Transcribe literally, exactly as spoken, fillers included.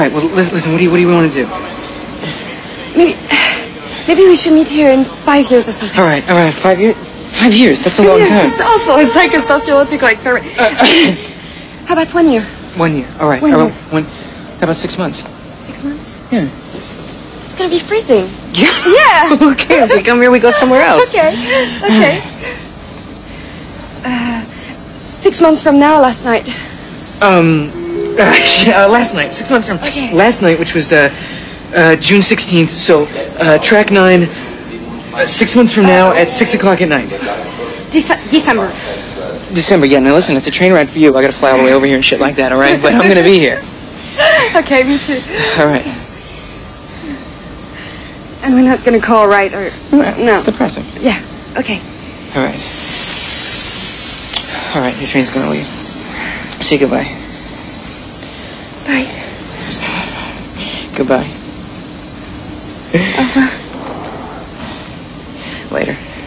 All right, well, listen, what do you, what do you want to do? Maybe, maybe we should meet here in five years or something. All right, all right, five years? Five years, that's a long yes, time. It's awful. It's like a sociological experiment. Uh, How about one year? One year, all right. One all year. right, one, how about six months? Six months? Yeah. It's going to be freezing. Yeah? Yeah. Who cares? We come here, we go somewhere else. Okay, okay. Uh, six months from now, last night. Um, uh, last night, six months from okay. last night, which was uh, uh, June sixteenth, so uh, track nine, uh, six months from now at six o'clock at night. Dece- December. December, yeah, now listen, it's a train ride for you. I gotta fly all the way over here and shit like that, all right? But I'm gonna be here. Okay, me too. All right. And we're not gonna call, right? Or no. It's depressing. Yeah, okay. All right. All right, your train's gonna leave. Say goodbye. Bye. Goodbye. Au revoir. Later.